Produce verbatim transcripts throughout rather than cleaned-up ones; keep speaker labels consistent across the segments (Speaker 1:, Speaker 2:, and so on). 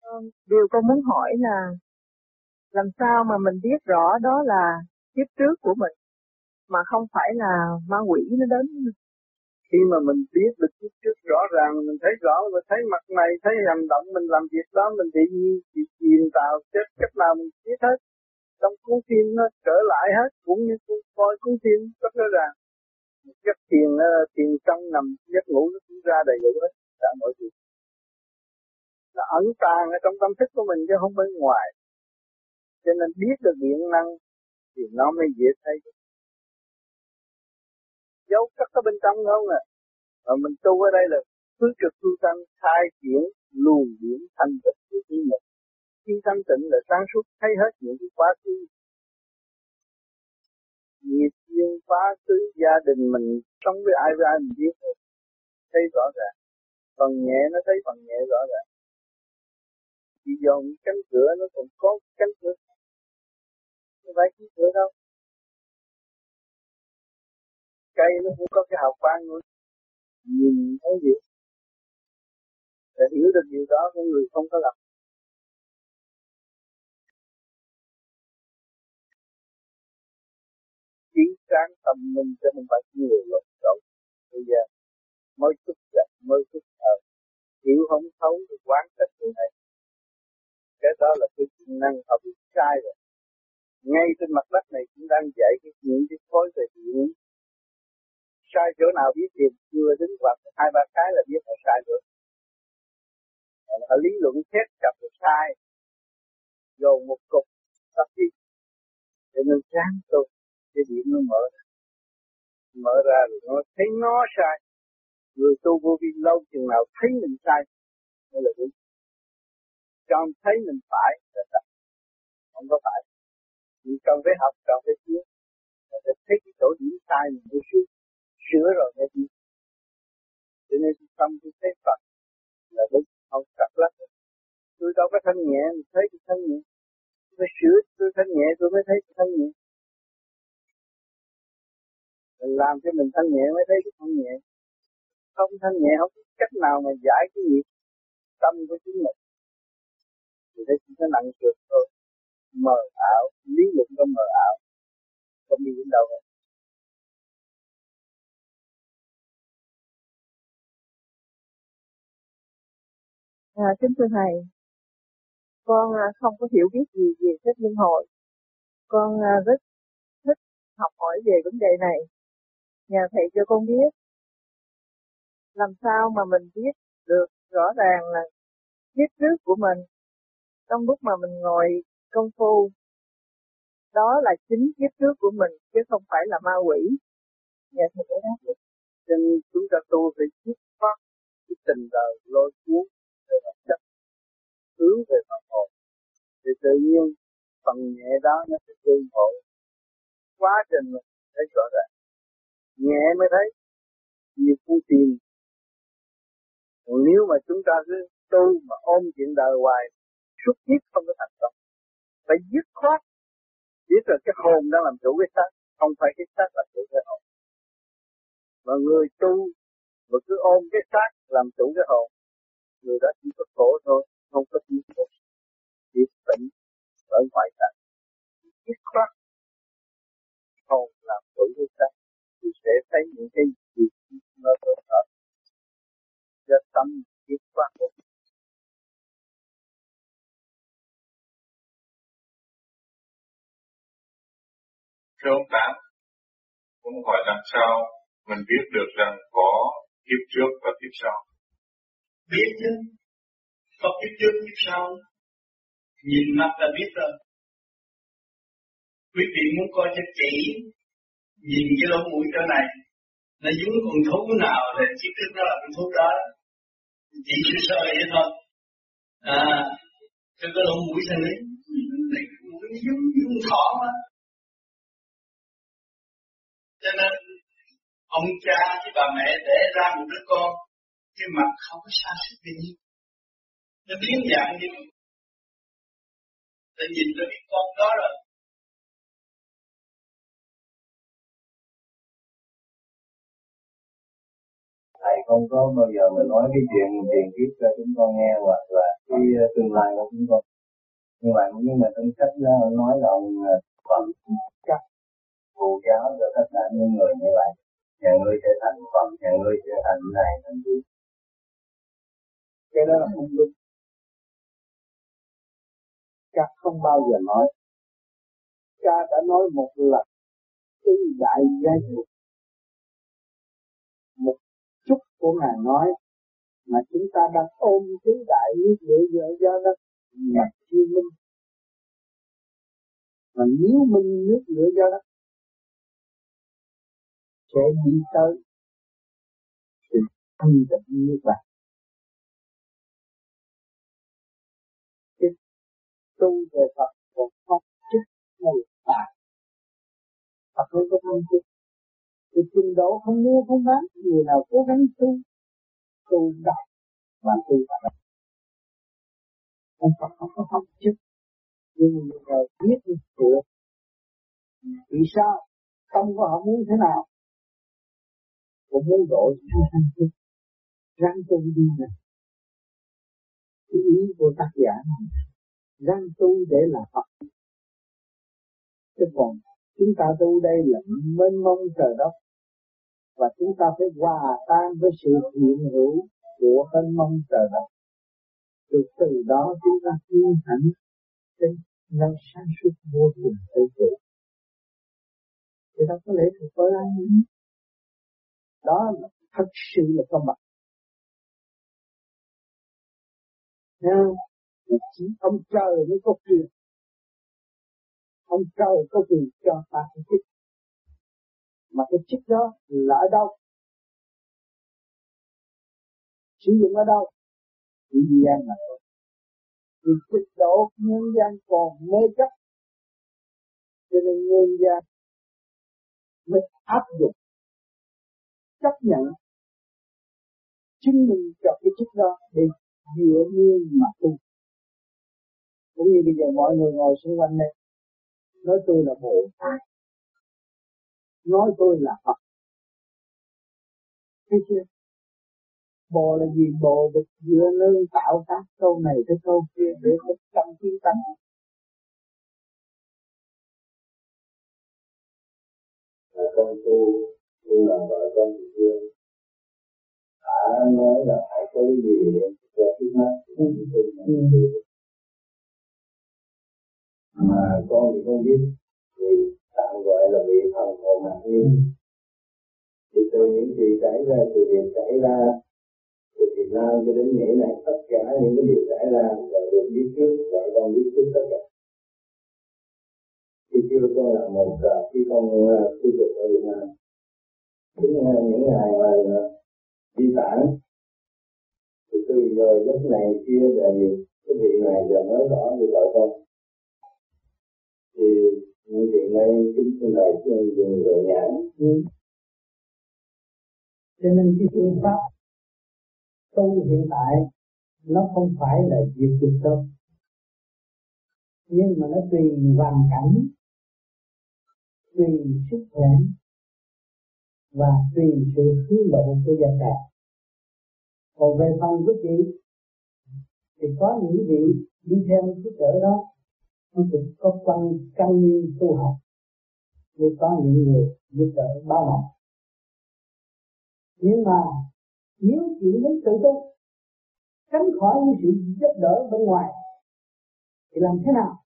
Speaker 1: Ờ, điều con muốn hỏi là làm sao mà mình biết rõ đó là kiếp trước của mình mà không phải là ma quỷ nó đến.
Speaker 2: Khi mà mình biết được kiếp trước rõ ràng, mình thấy rõ, mình thấy mặt này, thấy hành động mình làm việc đó, mình bị bị chìm vào chết cách nào mình biết hết. Trong cuốn phim nó trở lại hết, cũng như tôi coi cuốn phim rất rõ ràng. Giấc thiền, thiền trong nằm giấc ngủ nó cũng ra đầy đủ hết, cả mọi chuyện. Là ẩn tàng ở trong tâm thức của mình chứ không bên ngoài. Cho nên biết được điện năng thì nó mới dễ thấy. Dấu cất ở bên trong không à. Mà mình tu ở đây là cứ trực tu thanh, khai triển luồng điển thanh tịnh của chính mình. Khi thanh tịnh là sáng suốt thấy hết những cái quá khứ, nghiệp duyên quá khứ, gia đình mình sống với ai với ai mình biết thôi, thấy rõ ràng. Phần nhẹ nó thấy phần nhẹ rõ ràng. Chỉ dồn cánh cửa nó còn có cánh cửa, không phải cánh cửa đâu. Cây nó cũng có cái hào quang nữa, nhìn thấy gì. Để hiểu được điều đó, con người không có làm. Chỉ sáng tâm mình cho mình phải nhiều lộn xộn. Bây giờ mới chút giận, mới chút thở, hiểu không thấu thì quán trách người này. Cái đó là cái chức năng họ bị sai rồi. Ngay trên mặt đất này cũng đang dạy cái những cái khối về điện. Sai chỗ nào biết tìm, chưa đứng quạt hai ba cái là biết là sai rồi. Họ lý luận xét chặt là sai, dồn một cục tập đi, cho nên sáng tôi cái điện nó mở ra, mở ra rồi nó thấy nó sai. Người tu vô vi lâu chừng nào thấy mình sai mới là đúng. Còn thấy mình phải là thật, không có phải. Mình cần phải học, cần phải biết, cần phải thấy cái chỗ điểm sai mình mới sửa, sửa rồi mới đi. Cho nên tâm tôi thấy Phật là đúng, không cắt lắm. Tôi đâu có thanh nhẹ, mình thấy tôi thanh nhẹ. Tôi phải sửa tôi thanh nhẹ, tôi mới thấy tôi thanh nhẹ. Mình làm cho mình thanh nhẹ mới thấy tôi thanh nhẹ. Không thanh nhẹ không có cách nào mà giải cái nghiệp tâm của chính mình. Thì đây chỉ có nặng trược thôi. Mờ ảo, lý luận có mờ ảo, không đi đến đâu hết.
Speaker 1: À, kính thưa thầy, con không có hiểu biết gì về phép luân hồi. Con rất thích học hỏi về vấn đề này. Nhờ thầy cho con biết làm sao mà mình biết được rõ ràng là kiếp trước của mình trong lúc mà mình ngồi công phu đó là chính kiếp trước của mình chứ không phải là ma quỷ. Nhờ thầy giải đáp được.
Speaker 2: Nên chúng ta tu phải dứt khoát cái tình đời lôi cuốn về vật chất, hướng về phần hồn, thì tự nhiên phần nhẹ đó nó sẽ tương hộ quá trình mình thấy rõ ràng. Nhẹ mới thấy, nhiều phương tiện. Còn nếu mà chúng ta cứ tu mà ôm chuyện đời hoài, suốt kiếp không có thành công. Phải dứt khoát, biết là cái hồn đang làm chủ cái xác, không phải cái xác làm chủ cái hồn. Mà người tu mà cứ ôm cái xác làm chủ cái hồn, người đó chỉ có khổ thôi, không có tiến bộ. Biết tỉnh ở ngoại cảnh, dứt khoát hồn làm chủ cái xác, thì sẽ thấy những cái gì nó tốt hơn. Cho tâm dứt khoát một.
Speaker 3: Thưa ông Tám, ông hỏi làm sao mình biết được rằng có kiếp trước và kiếp sau?
Speaker 4: Biết chứ, có kiếp trước kiếp sau, nhìn mặt là biết rồi. Quý vị muốn coi cho kỹ, nhìn cái lỗ mũi chỗ này, nó giống con thú nào thì kiếp trước nó là con thú đó, chỉ sơ sơ vậy thôi. À, cái cái lỗ mũi thằng ấy, này mũi nó giống giống thỏ mà. Cho nên ông cha với bà mẹ để ra một đứa con, cái mặt không có xa xích gì nhiều, nó biến dạng như để nhìn tới cái con đó rồi.
Speaker 5: Thầy không có bao giờ mà nói cái chuyện tiền kiếp cho chúng con nghe, hoặc là cái
Speaker 2: tương lai của chúng con. Nhưng mà nhưng mà trong sách đó nói là ông Phật chắc phù giáo cho tất cả những người như vậy, nhà ngươi sẽ thành Phật, nhà ngươi sẽ thành này thành kia. Cái đó là không đúng. Chắc không bao giờ nói. Cha đã nói một lần tứ đại giai thuộc, một chút của Ngài nói mà chúng ta đang ôm tứ đại nước lửa do do đó là chưa minh. Mà nếu minh nước lửa do đó sẽ đi tới sự thanh tịnh như vậy. Chứ tu về Phật còn không chức một tài. Phật không có tham chức. Thì trình độ không mua không bán, người nào cố gắng tu, tu đọc và tu đọc. Ông Phật không có tham chức. Nhưng mà người nào biết được. Vì sao? Tâm của họ muốn thế nào? Cũng muốn độ chúng sanh chức. Ráng tu đi này. Cái ý của tác giả này. Ráng tu để là Phật. Chứ còn chúng ta tu đây là mênh mông trời đất. Và chúng ta phải hòa tan với sự hiện hữu của mênh mông trời đất. Từ từ đó chúng ta tiến hành đến năng sáng suốt vô cùng tự chủ. Thì đó có lẽ thuộc với ai nữa. Đó là thật sự là công bằng. Nào, chỉ ông trời mới có quyền. Ông trời có quyền cho ta cái chức. Mà cái chức đó là ở đâu? Sử dụng ở đâu? Nhân gian mà thôi. Vì cực độ nhân gian còn mê chấp. Cho nên nhân gian mới áp dụng, chấp nhận, chứng minh cho cái chức đó để dựa nguyên mà tu. Cũng như bây giờ mọi người ngồi xung quanh đây, nói tôi là Bồ Tát, nói tôi là Phật. Thấy chưa? Bồ là gì? Bồ được dựa nương tạo các câu này tới câu kia để thức tâm kiến tánh. Con tu, tu làm vợ con thì chưa. Đã nói là phải có cái gì cho trước mắt. Mà con thì không biết, thì tạm gọi là vị thần hồn hạt nhiên. Thì từ những gì xảy ra, từ việc xảy ra, từ Việt Nam cho đến Mỹ này, tất cả những cái điều xảy ra là được biết trước, và con biết trước tất cả. Khi chưa con là một uh, khi con tu tập ở Việt Nam, chính uh, những ngày mà di tản, thì từ giờ giấc này kia là gì, cái vị này giờ nói rõ với vợ con. Thì những chuyện này chúng tôi lại dùng về nhà. Ừ. Cho nên cái phương pháp tu hiện tại nó không phải là diệt dục đâu, nhưng mà nó tùy hoàn cảnh, tùy sức khỏe và tùy sự hướng lộ của gia đình. Còn về phần của chị thì có những vị đi theo cái chợ đó nó cũng có quan căn nguyên tu học, nhưng có những người giúp đỡ bao bọc. Nhưng mà nếu chị muốn tự tu, tránh khỏi những sự giúp đỡ bên ngoài, thì làm thế nào?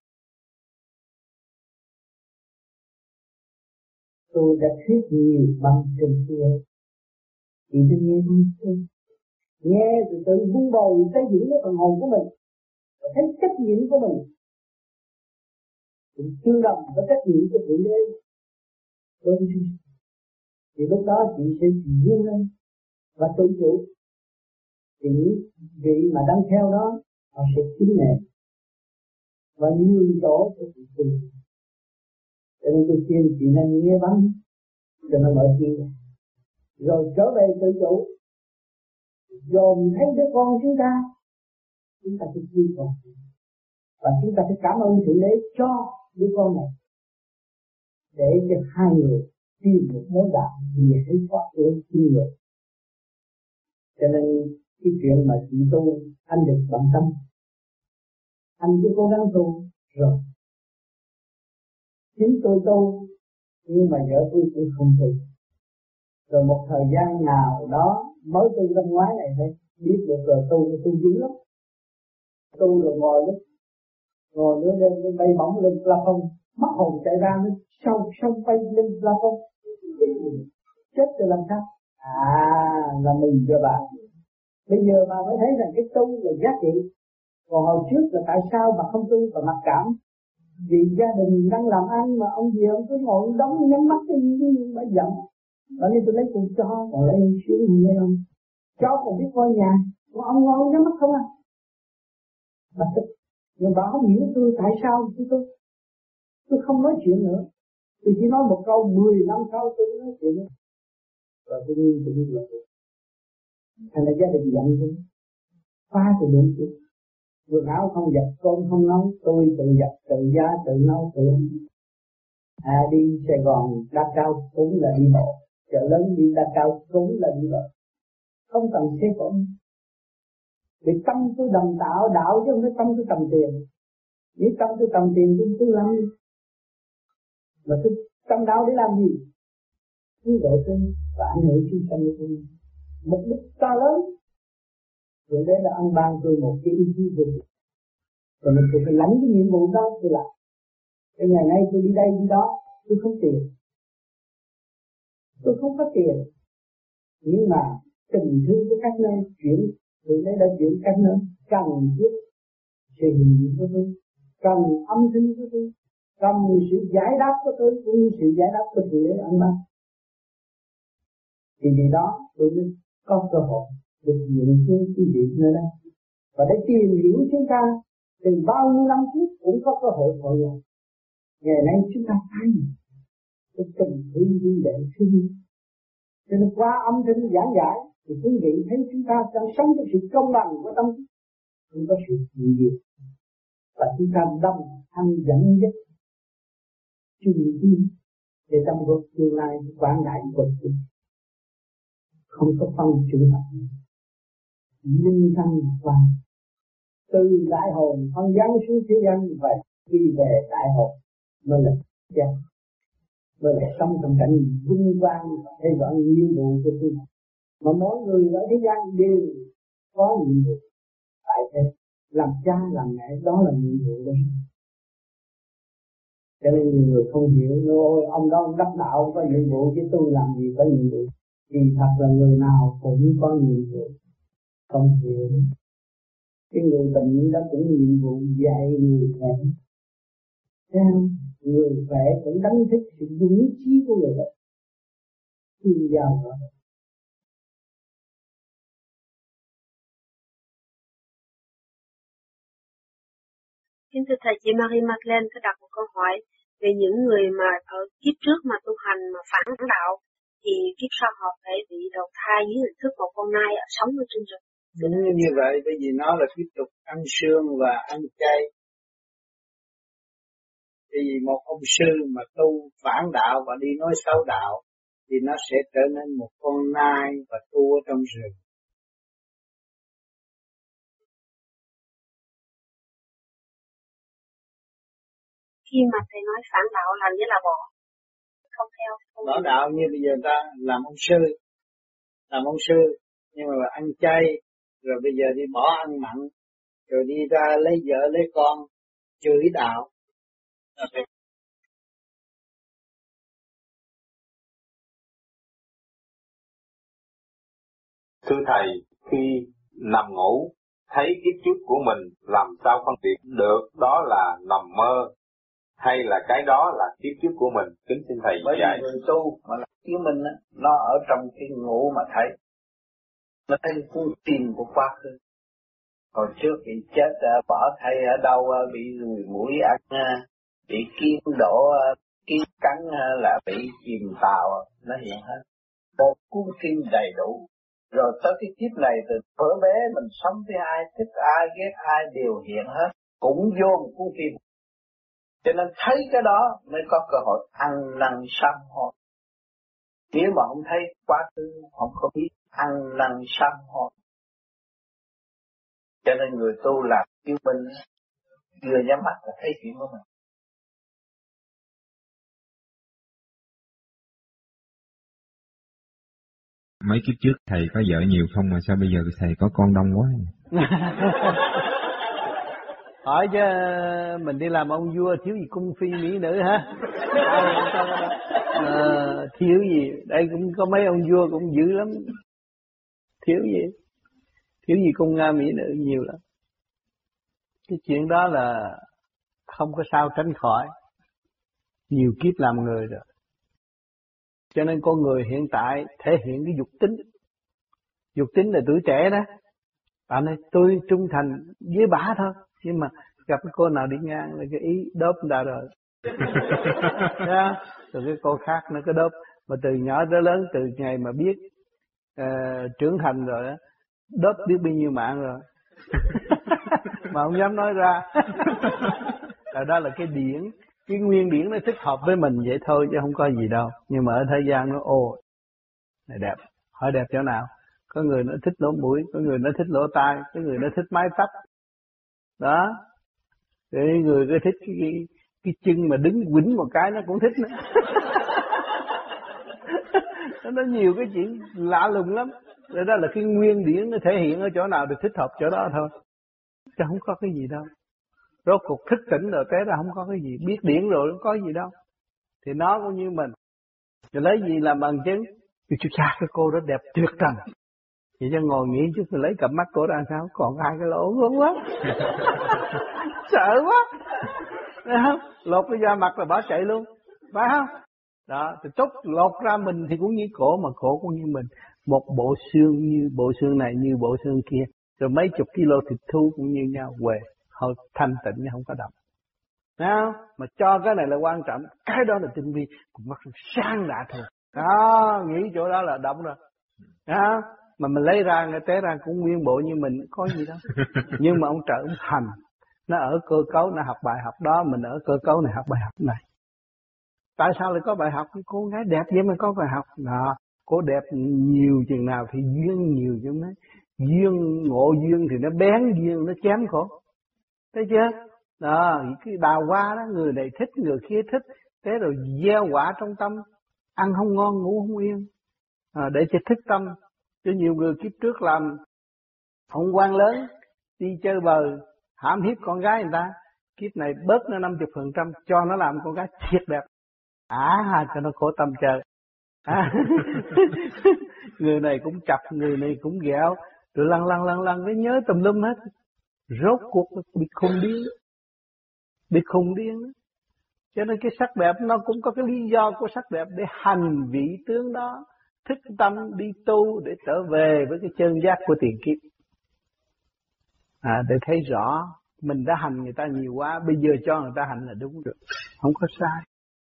Speaker 2: Tôi đã thuyết nhiều bằng trên kia, chị đừng nghe không chứ. Nghe từ từ vun bồi xây dựng cái phần hồn của mình, và thấy trách nhiệm của mình, cũng tương đồng với trách nhiệm của Thượng Đế. Đúng chứ? Thì lúc đó chị sẽ vươn lên và tự chủ. Thì những vị mà đang theo đó, họ sẽ kính nể và nhường chỗ cho chị tu. Cho nên tôi khuyên chị nên nghe bắn cho nó mở kia, rồi trở về tự chủ, dòm thấy đứa con chúng ta, chúng ta phải yêu con, và chúng ta phải cảm ơn Thượng Đế cho đứa con này, để cho hai người tìm một mối đạo về thấy thoát của hai người. Cho nên cái chuyện mà chị tu anh được bận tâm,
Speaker 5: anh cứ cố gắng tu rồi. Chính tôi tu, nhưng mà vợ tôi cũng không tu. Rồi một thời gian nào đó mới tu năm ngoái này thôi, biết được rồi tu tu dữ lắm. Tu rồi ngồi lúc ngồi nữa lên lên bay bổng lên plafond, mất hồn chạy ra nó sâu sâu bay lên plafond, chết rồi làm sao? À, là mừng cho bà. Bây giờ bà mới thấy rằng cái tu là giá trị. Còn hồi trước là tại sao bà không tu và mặc cảm? Vì gia đình đang làm ăn mà ông gì ông cứ ngồi đóng nhắm mắt cái gì bà giận. Bởi vì tôi lấy con chó còn lấy xíu gì nghe không? Chó còn biết coi nhà, còn ông ngồi nhắm mắt không à? Bà thích. Nhưng bà không hiểu tôi tại sao chứ tôi tôi không nói chuyện nữa. Tôi chỉ nói một câu, mười năm sau tôi nói chuyện nữa. Rồi tôi đi tôi đi làm việc. Thành là gia đình giận tôi, pha tôi đến tôi. Quần áo không giặt, cơm không nấu, tôi tự giặt, tự giá, tự nấu, tự ăn. À, đi Sài Gòn đa cao cũng là đi bộ, chợ lớn đi đa cao cũng là đi bộ, không cần xe cộ. Vì tâm tôi đồng tạo đạo chứ không phải tâm tôi tầm tiền. Nếu tâm tôi tầm tiền tôi tôi làm gì? Mà tôi tâm đạo để làm gì? Cứu độ tôi và ảnh hưởng chúng sanh của tôi. Mục đích to lớn. Rồi đây là ông ban tôi một cái ý chí vô cùng. Rồi mình phải lãnh cái nhiệm vụ đó tôi làm. Cái ngày nay tôi đi đây đi đó, tôi không tiền. Tôi không có tiền. Nhưng mà tình thương của các nơi chuyển, tôi đây đã chuyển các nơi cần thiết sự hình diện của tôi, cần âm thanh của tôi, cần sự giải đáp của tôi cũng như sự giải đáp của sự lễ ăn ban. Thì vì đó tôi mới có cơ hội được nhận kiến quý vị nơi đây. Và để tìm hiểu chúng ta từ bao nhiêu năm trước cũng có cơ hội hội ngộ. Ngày nay chúng ta thấy cái tình thương vĩ đại thương. Cho nên qua âm thanh giảng giải thì quý vị thấy chúng ta đang sống trong sự công bằng của tâm, không có sự dị biệt. Và chúng ta đồng hành dẫn dắt chung tin để trong một tương lai quảng đại của chúng. Không có phân trường hợp linh thanh quan từ đại hồn phân giáng xuống thế gian và đi về đại hồn mới là chết, mới là sống trong cảnh vinh quang hay gọi nhiệm vụ của tôi. Mà mỗi người ở thế gian đều có nhiệm vụ tại thế, làm cha làm mẹ đó là nhiệm vụ đó. Cho nên nhiều người không hiểu, ôi ông đó ông đắc đạo có nhiệm vụ chứ tôi làm gì có nhiệm vụ. Vì thật là người nào cũng có nhiệm vụ, không hiểu. Cái người bệnh đó cũng nhiệm vụ dạy người khỏe. Sao người khỏe cũng đánh thức sự dũng chí của người bệnh. Chuyên gia đó.
Speaker 6: Kính thưa thầy, chị Marie Madeleine có đặt một câu hỏi về những người mà ở kiếp trước mà tu hành mà phản đạo thì kiếp sau họ phải bị đầu thai dưới hình thức một con nai ở sống ở trên rừng.
Speaker 5: Đúng như vậy, bởi vì nó là tiếp tục ăn xương và ăn chay. Vì một ông sư mà tu phản đạo và đi nói xấu đạo thì nó sẽ trở nên một con nai và tu ở trong rừng.
Speaker 6: Khi mà thầy nói phản đạo là nghĩa là bỏ, không theo. Không
Speaker 5: bỏ đạo như bây giờ ta làm ông sư, làm ông sư nhưng mà ăn chay, rồi bây giờ đi bỏ ăn mặn, rồi đi ra lấy vợ lấy con, chửi đạo.
Speaker 3: Thưa thầy, khi nằm ngủ thấy kiếp trước của mình làm sao phân biệt được đó là nằm mơ hay là cái đó là kiếp trước của mình? Kính xin thầy
Speaker 2: bởi
Speaker 3: dạy.
Speaker 2: người tu mà là chiếu minh á, nó ở trong cái ngủ mà thấy, nó thấy cuốn tim của quá khứ. Hồi trước bị chết bỏ thầy ở đâu, bị ruồi muỗi ăn, bị kiến đổ, kiến cắn là bị chìm tàu, nó hiện hết. Một cuốn kim đầy đủ. Rồi tới cái kiếp này từ thuở bé mình sống với ai, thích ai, ghét ai đều hiện hết. Cũng vô một cuốn kim. Cho nên thấy cái đó mới có cơ hội ăn năn sám hối. Nếu mà không thấy quá khứ, không có biết ăn năn sám hối. Cho nên người tu làm chiếu minh Vừa nhắm mắt là thấy chuyện của mình.
Speaker 7: Mấy kiếp trước thầy có vợ nhiều không mà sao bây giờ thầy có con đông quá?
Speaker 5: Hỏi chứ mình đi làm ông vua thiếu gì cung phi mỹ nữ hả? À, thiếu gì? Đây cũng có mấy ông vua cũng dữ lắm. Thiếu gì? Thiếu gì cung nga mỹ nữ nhiều lắm. Cái chuyện đó là không có sao tránh khỏi. Nhiều kiếp làm người rồi. Cho nên con người hiện tại thể hiện cái dục tính. Dục tính là tuổi trẻ đó. Bạn ơi, tôi trung thành với bả thôi. Nhưng mà gặp cái cô nào đi ngang là cái ý đớp đã rồi. Đó. Rồi cái cô khác nó cái đớp. Mà từ nhỏ tới lớn, từ ngày mà biết uh, trưởng thành rồi đó, đớp biết bao nhiêu mạng rồi. Mà không dám nói ra. Rồi đó là cái điển. Cái nguyên điển nó thích hợp với mình vậy thôi chứ không có gì đâu. Nhưng mà ở thế gian nó ô này đẹp. Hỏi đẹp chỗ nào? Có người nó thích lỗ mũi, có người nó thích lỗ tai, có người nó thích mái tóc. Đó. Cái người nó thích cái, cái, cái chân mà đứng quýnh một cái nó cũng thích nữa. Nó nhiều cái chuyện lạ lùng lắm. Rồi đó là cái nguyên điển nó thể hiện ở chỗ nào thì thích hợp chỗ đó thôi. Chứ không có cái gì đâu. Rốt cuộc thức tỉnh rồi té ra không có cái gì. Biết điển rồi không có gì đâu. Thì nó cũng như mình. Rồi lấy gì làm bằng chứng? Thì chú cha cái cô đó đẹp tuyệt trần. Vậy cho ngồi nghĩ chút rồi lấy cặp mắt cô ra sao? Còn hai cái lỗ gớm quá. Sợ quá. Thấy không? Lột cái da mặt là bỏ chạy luôn. Phải không? Đó. Thì tốt lột ra mình thì cũng như cổ mà cổ cũng như mình. Một bộ xương như bộ xương này như bộ xương kia. Rồi mấy chục kilo thịt thu cũng như nhau. Quề. Hơi thanh tịnh không có đậm. Thấy không? Mà cho cái này là quan trọng. Cái đó là tinh vi. Cũng mắt sang đã thôi. Đó. Nghĩ chỗ đó là động rồi. Đó. Mà mình lấy ra người té ra cũng nguyên bộ như mình. Có gì đâu. Nhưng mà ông trợ ông thành. Nó ở cơ cấu, nó học bài học đó. Mình ở cơ cấu này học bài học này. Tại sao lại có bài học? Cô gái đẹp vậy mà có bài học. Đó. Cô đẹp nhiều chừng nào thì duyên nhiều chừng đấy. Duyên ngộ duyên thì nó bén duyên nó chém khổ. Thấy chưa? Đó, cái đào hoa đó, người này thích, người kia thích. Thế rồi gieo quả trong tâm. Ăn không ngon, ngủ không yên. À, để cho thức tâm. Cho nhiều người kiếp trước làm ông quan lớn, đi chơi bờ, hãm hiếp con gái người ta. Kiếp này bớt nó năm mươi phần trăm, cho nó làm con gái thiệt đẹp. À, cho nó khổ tâm trời. À, người này cũng chọc, người này cũng ghẹo. Rồi lăn lăn lăn lăn cái nhớ tùm lum hết. Rốt cuộc bị khùng điên. Bị khùng điên. Cho nên cái sắc đẹp nó cũng có cái lý do của sắc đẹp để hành vị tướng đó. Thức tâm đi tu để trở về với cái chân giác của tiền kiếp. À, để thấy rõ mình đã hành người ta nhiều quá, bây giờ cho người ta hành là đúng rồi. Không có sai.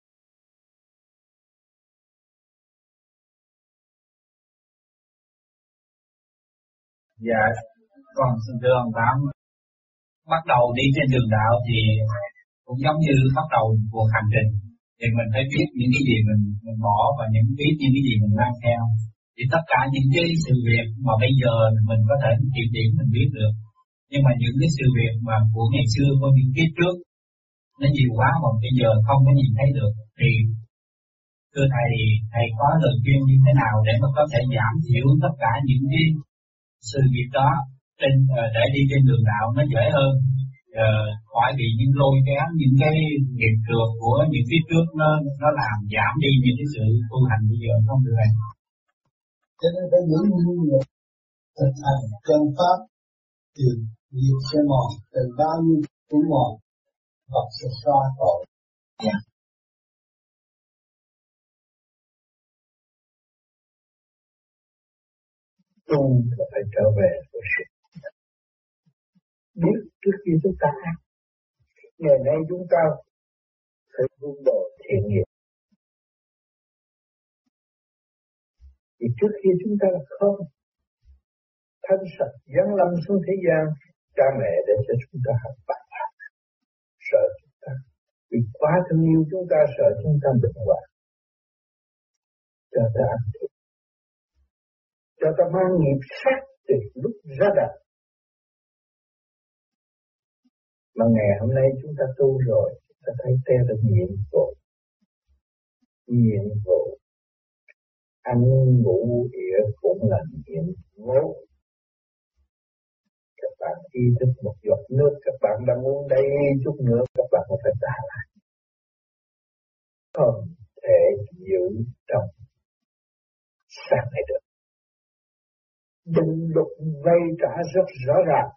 Speaker 8: Dạ, còn xin thưa ông Tám, bắt đầu đi trên đường đạo thì cũng giống như bắt đầu cuộc hành trình, thì mình phải biết những cái gì mình, mình bỏ và những biết những cái gì mình mang theo. Thì tất cả những cái sự việc mà bây giờ mình có thể kiểm điểm mình biết được, nhưng mà những cái sự việc mà của ngày xưa, của những kiếp trước nó nhiều quá mà bây giờ không có nhìn thấy được, thì thưa thầy, thầy có lời khuyên như thế nào để mà có thể giảm thiểu tất cả những cái sự việc đó trên để đi trên đường đạo nó dễ hơn, uh, khỏi bị những lôi kéo những cái nghiệp trượt của những kiếp trước nó nó làm giảm đi những cái sự tu hành bây giờ không được này.
Speaker 5: Cho nên phải giữ như vậy, thực hành chân pháp thì nghiệp sẽ mòn, từ bao nhiêu cũng mòn, Phật sẽ xóa tội.
Speaker 8: Yeah.
Speaker 2: Tu là phải trở về với sự biết trước khi chúng ta ác. Ngày nay chúng ta phải vun bồi thiện nghiệp. Thì trước khi chúng ta là không thanh sạch dấn lâm xuống thế gian, cha mẹ để cho chúng ta học bài học, sợ chúng ta, vì quá thương yêu chúng ta, sợ chúng ta bệnh hoạn, cho ta ăn thịt, cho ta mang nghiệp sát từ lúc ra đời. Mà ngày hôm nay chúng ta tu rồi, chúng ta thấy thế là nhiệm vụ. Nhiệm vụ. Ăn ngủ ỉa cũng là nhiệm vụ. Các bạn ý thức một giọt nước, các bạn đang uống đây chút nữa, các bạn có phải trả lại. Không thể giữ trong sáng này được. Định luật vay trả rất rõ ràng.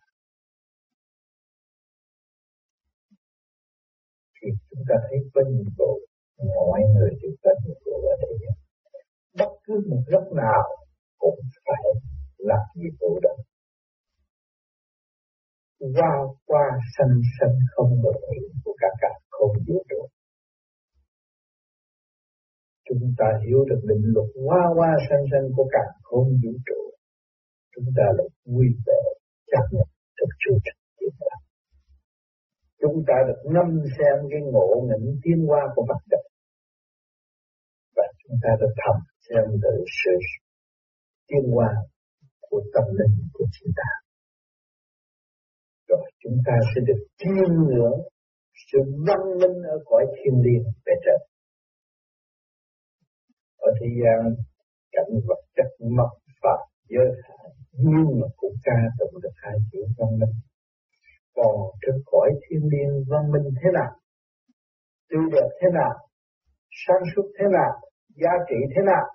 Speaker 2: Thì chúng ta thấy có nhiệm vụ, mọi người đều có nhiệm vụ ở đây. Bất cứ một lúc nào cũng phải làm nhiệm vụ đó. Qua qua sanh sanh không ngờ của cả cả không vũ trụ. Chúng ta hiểu được định luật qua qua sanh sanh của cả không vũ trụ. Chúng ta là vui vẻ chấp nhận thực sự thực hiện đó. Chúng ta được ngâm xem cái ngộ nghĩnh tiến hóa của mặt đất. Và chúng ta được thầm xem từ sự tiến hóa của tâm linh của chúng ta. Rồi chúng ta sẽ được chiêm ngưỡng sự văn minh ở cõi thiên liêng về trên. Ở thế gian cảnh vật chất mất và giới hạn, nhưng mà cũng ca tụng được hai chữ văn minh. Còn trên cõi thiên liêng văn minh thế nào, tươi đẹp thế nào, sáng suốt thế nào, giá trị thế nào,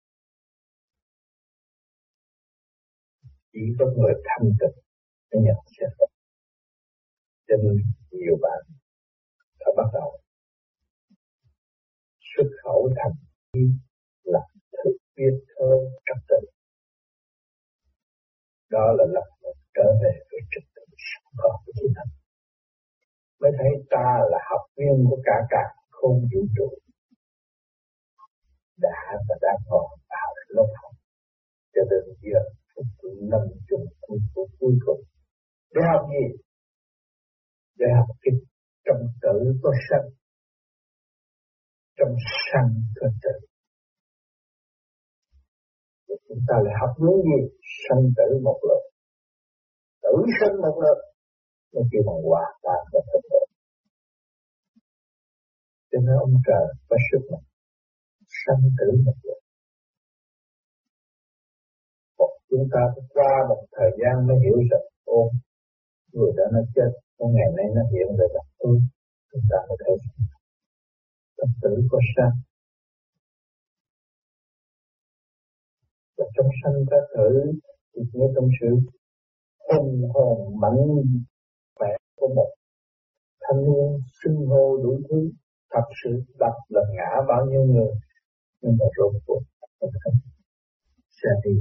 Speaker 2: chỉ có người thanh tịnh mới nhận xét. Cho nên nhiều bạn đã bắt đầu xuất khẩu thành ý là thực biết thơ trật tự. Đó là lập một trở về với trật tự sẵn có của chính mình. Mới thấy ta là học viên của cả cả không vũ trụ. Đã và đã còn vào lớp học. Cho đến giờ phút năm chung cuối của cuối cùng. Để học gì? Để học cái trong tử có sanh. Trong sanh có tử. Chúng ta lại học những gì? Sanh tử một lượt. Tử sanh một lượt. Nó kêu bằng hòa tan và thực hiện. Cho nên ông trời có sức mạnh. Sanh tử một lượt. Còn chúng ta qua một thời gian mới hiểu rằng ôm người đó nó chết. Một ngày nay nó hiện về gặp tôi. Chúng ta mới thấy tâm tử có sanh. Và trong sanh ta thử thì nghe trong sự hồn hồn mạnh khỏe của một thanh niên xưng hô đủ thứ, thật sự đập là ngã bao nhiêu người, nhưng mà rốt cuộc không thấy sẽ đi.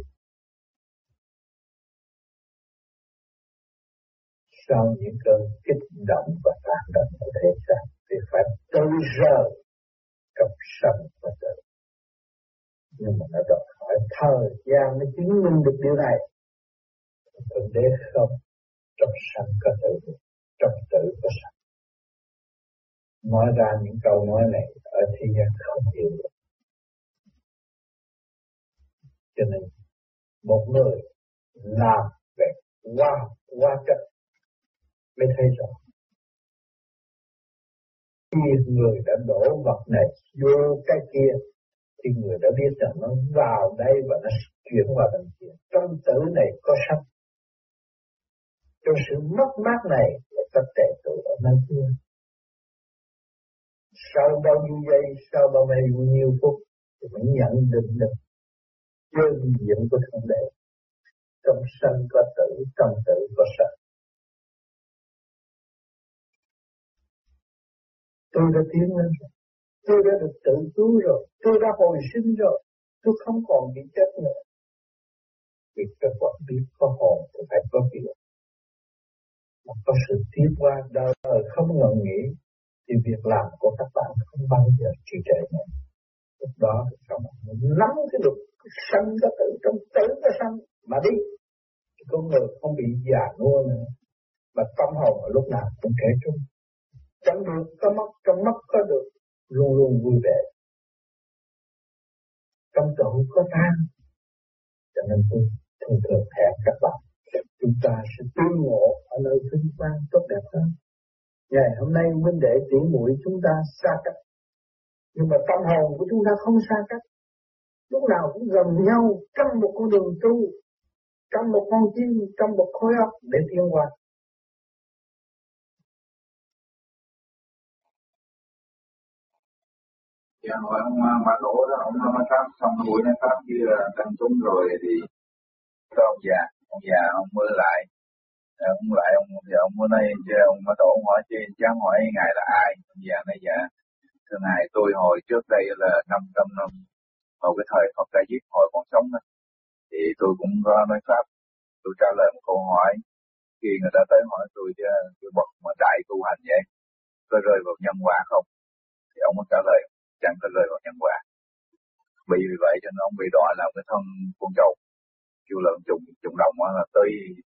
Speaker 2: Sau những cơn kích động và tàn động của thế gian thì phải tới giờ trong sanh và tử. Nhưng mà nó đòi hỏi thời gian mới chứng minh được điều này. Thượng đế không, trong sanh có tử, trong tử có sanh. Nói ra những câu nói này ở thế gian không hiểu được. Cho nên một người làm về qua qua chất mới thấy rõ. Khi người đã đổ vật này vô cái kia thì người đã biết rằng nó vào đây và nó chuyển vào bên kia. Trong tử này có sanh. Trong sự mất mát này là tất tệ tụ ở nơi kia. Sau bao nhiêu giây, sau bao nhiêu phút thì mới nhận định được đơn diện của Thượng Đế. Trong sanh có tử, trong tử có sanh. Tôi đã tiến lên rồi. Tôi đã được tự cứu rồi. Tôi đã hồi sinh rồi. Tôi không còn bị chết nữa. Vì các bạn biết có hồn thì phải có việc. Mà có sự tiến qua đời không ngừng nghỉ thì việc làm của các bạn không bao giờ trì trệ nữa. Lúc đó thì các bạn nắm cái luật sanh có tử, trong tử có sanh mà đi. Thì con người không bị già nua nữa. Mà tâm hồn ở lúc nào cũng trẻ trung. Trong được có mất, trong mất có được. Luôn luôn vui vẻ. Trong trụ có tan. Cho nên tôi thường thường hẹn các bạn. Chúng ta sẽ tương ngộ ở nơi vinh quang tốt đẹp hơn.
Speaker 5: Ngày hôm nay huynh đệ tỷ muội chúng ta xa cách, nhưng mà tâm hồn của chúng ta không xa cách, lúc nào cũng gần nhau trong một con đường tu, trong một con tim, trong một khối óc để tiến hóa.
Speaker 9: Dạ hỏi ông Ba Tổ đó, ông nói pháp xong buổi nói pháp kia tăng chúng rồi thì cho ông già, ông già ông mơ lại, ông lại ông giờ ông bữa nay ông Ba Tổ ông hỏi chứ cháu hỏi ngài là ai, ông già nói dạ thưa ngài tôi hồi trước đây là năm trăm năm vào cái thời Phật Ca Diếp hồi còn sống đó, thì tôi cũng có nói pháp, tôi trả lời một câu hỏi khi người ta tới hỏi tôi chứ cái bậc mà đại tu hành vậy có rơi vào nhân quả không, thì ông có trả lời chẳng có rơi vào nhân quả. Vì vì vậy cho nên ông bị đọa làm cái thân con trâu kêu lợn trùng trùng đồng là tới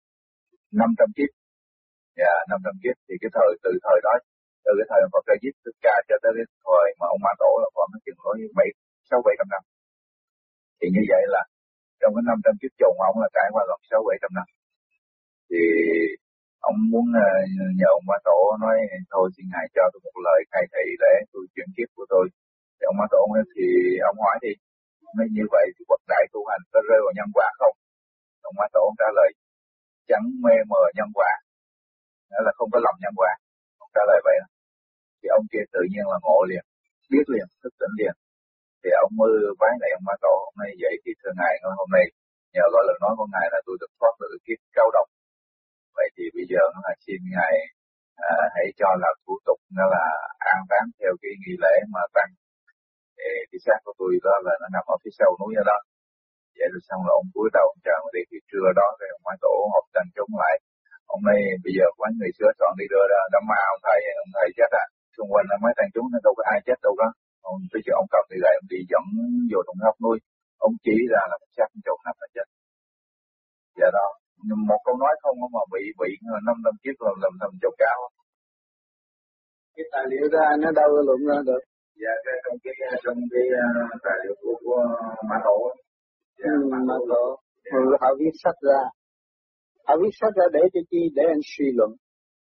Speaker 9: năm trăm kiếp, dạ năm trăm kiếp. Thì cái thời từ thời đó, từ cái thời Phật Ca Diếp Thích Ca cho tới cái thời mà ông Ma Tổ là còn nó chừng có bảy sáu bảy trăm năm. Thì như vậy là trong cái năm trăm kiếp trùng ông là trải qua gần sáu bảy trăm năm. Thì ông muốn nhờ ông Ma Tổ nói thôi xin ngài cho tôi một lời khai thị để tôi chuyển kiếp của tôi. Thì ông Ma Tổ nói thì ông hỏi đi, nói như vậy thì bậc đại tu hành có rơi vào nhân quả không? Ông Ma Tổ trả lời chẳng mê mờ nhân quả, đó là không có lầm nhân quả. Ông trả lời vậy đó. Thì ông kia tự nhiên là ngộ liền, biết liền, thức tỉnh liền. Thì ông mới vái lại ông Ma Tổ, hôm nay vậy thì thưa ngài, hôm nay nhờ gọi lời nói của ngài là tôi được thoát được kiếp cao độc. Vậy thì bây giờ nó là xin ngài à, hãy cho làm thủ tục nó là an táng theo cái nghi lễ mà tăng. Thì cái xác của tôi đó là nó nằm ở phía sau núi ở đó. Vậy rồi xong là ông cúi đầu ông chào đi, thì trưa đó rồi ông Ma Tổ họp tăng chúng lại. Ông nói bây giờ quán người sửa soạn đi đưa ra đám ma ông thầy, ông thầy chết à. Xung quanh là mấy tăng chúng nó đâu có ai chết đâu đó. Ông bây giờ ông cầm thì gậy ông đi dẫn vô trong hốc núi. Ông chỉ ra là một xác trộn nằm là chết. Dạ đó. Nhưng một câu nói không mà bị bị năm năm kiếp làm làm thầm chột cao.
Speaker 5: Cái tài liệu ra nó đâu có luận ra được.
Speaker 9: Dạ cái trong cái trong cái tài liệu của, của Ma Tổ.
Speaker 5: Dạ, ừ, Ma Tổ. Ừ, họ viết sách ra. Họ viết sách ra để cho chi? Để anh suy luận.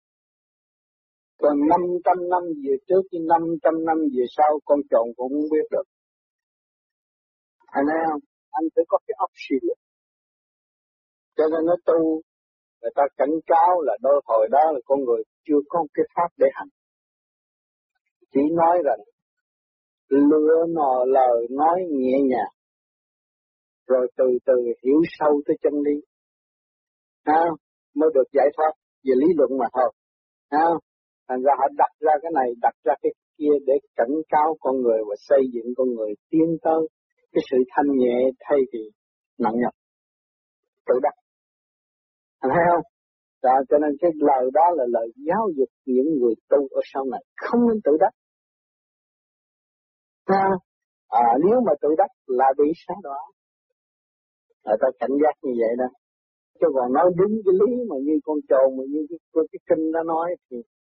Speaker 5: Còn năm trăm năm về trước với năm trăm năm về sau con trộn cũng không biết được. Anh thấy không? Anh phải có cái óc suy luận. Cho nên nó tu, người ta cảnh cáo là đôi hồi đó là con người chưa có cái pháp để hành. Chỉ nói rằng lựa nò lời nói nhẹ nhàng, rồi từ từ hiểu sâu tới chân lý, à, mới được giải thoát về lý luận mà thôi. À, thành ra họ đặt ra cái này, đặt ra cái kia để cảnh cáo con người và xây dựng con người tiến tới cái sự thanh nhẹ thay vì nặng nhọc, tự đắc. Anh thấy không? Đó, cho nên cái lời đó là lời giáo dục những người tu ở sau này không nên tự đắc. À, à, nếu mà tự đắc là bị xá đọa. Người ta cảnh giác như vậy đó. Chứ còn nói đúng cái lý mà như con trồn mà như cái, cái, cái kinh đã nói thì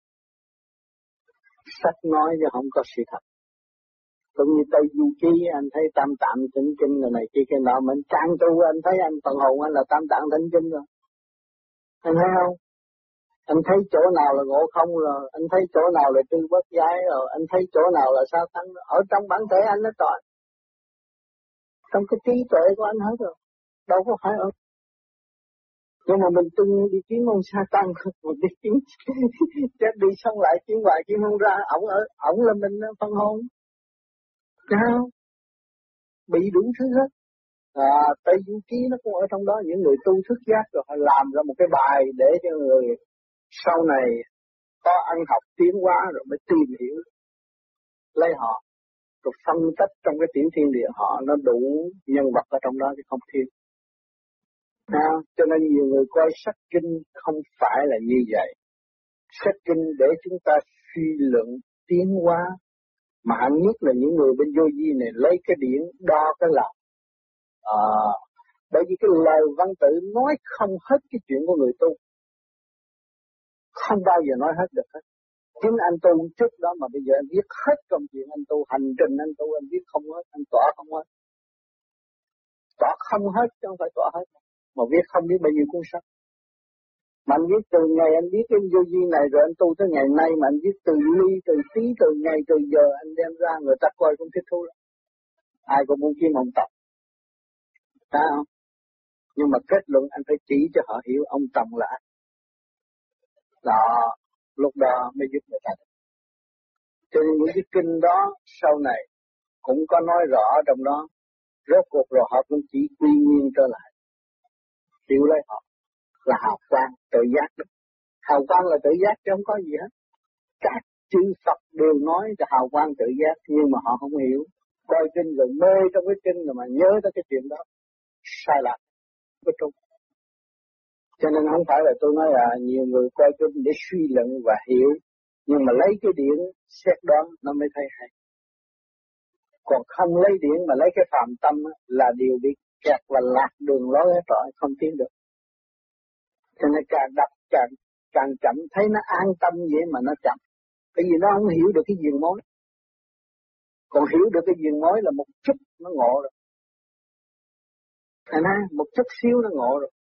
Speaker 5: sách nói chứ không có sự thật. Cũng như Tây Du Ký anh thấy tam tạng thỉnh kinh rồi này kia cái nọ, mình trang tu anh thấy anh phần hồn anh là tam tạng thỉnh kinh rồi. Anh thấy không? Anh thấy chỗ nào là ngộ không rồi, anh thấy chỗ nào là tư bất giái rồi, anh thấy chỗ nào là sao tăng, ở trong bản thể anh nó tròn. Trong cái trí tuệ của anh hết rồi, đâu có phải ở. Nhưng mà mình tung đi kiếm ông sa tăng, mình đi kiếm chết đi xong lại kiếm hoài kiếm không ra, ổng ở, ổng là mình phân hồn. Sao? Bị đủ thứ hết. À, Tây Du Ký nó cũng ở trong đó, những người tu thức giác rồi họ làm ra một cái bài để cho người sau này có ăn học tiến hóa rồi mới tìm hiểu lấy họ, rồi phân tích trong cái tiểu thiên địa họ nó đủ nhân vật ở trong đó chứ không thiếu. À, cho nên nhiều người coi sách kinh không phải là như vậy. Sách kinh để chúng ta suy luận tiến hóa, mà hẳn nhất là những người bên vô vi này lấy cái điển đo cái lòng. À, bởi vì cái lời văn tự nói không hết cái chuyện của người tu, không bao giờ nói hết được hết. Chính anh tu trước đó mà bây giờ anh viết hết công chuyện anh tu, hành trình anh tu anh viết không hết, anh tỏa không hết. Tỏa không hết chứ không phải tỏa hết, mà viết không biết bao nhiêu cuốn sách. Mà anh viết từ ngày anh viết cái vô vi này rồi anh tu tới ngày nay mà anh viết từ ly, từ tí, từ ngày, từ giờ anh đem ra người ta coi cũng thích thú lắm. Ai cũng muốn kiếm ông Tòng. Thấy không? Nhưng mà kết luận anh phải chỉ cho họ hiểu ông Tòng là ai. Đó, lúc đó mới giúp người ta. Cho nên những cái kinh đó sau này cũng có nói rõ trong đó. Rốt cuộc rồi họ cũng chỉ quy nguyên trở lại. Hiểu lấy họ là hào quang tự giác đó. Hào quang là tự giác chứ không có gì hết. Các chư Phật đều nói là hào quang tự giác nhưng mà họ không hiểu. Coi kinh rồi mê trong cái kinh rồi mà nhớ tới cái chuyện đó. Sai lạc. Có trúng. Cho nên không phải là tôi nói là nhiều người coi kinh để suy luận và hiểu. Nhưng mà lấy cái điển xét đoán nó mới thấy hay. Còn không lấy điển mà lấy cái phạm tâm là điều bị kẹt và lạc đường lối hết rồi, không tiến được. Cho nên càng đọc càng, càng chậm thấy nó an tâm vậy mà nó chậm. Bởi vì nó không hiểu được cái diền mối. Còn hiểu được cái diền mối là một chút nó ngộ rồi. Thành ra một chút xíu nó ngộ rồi.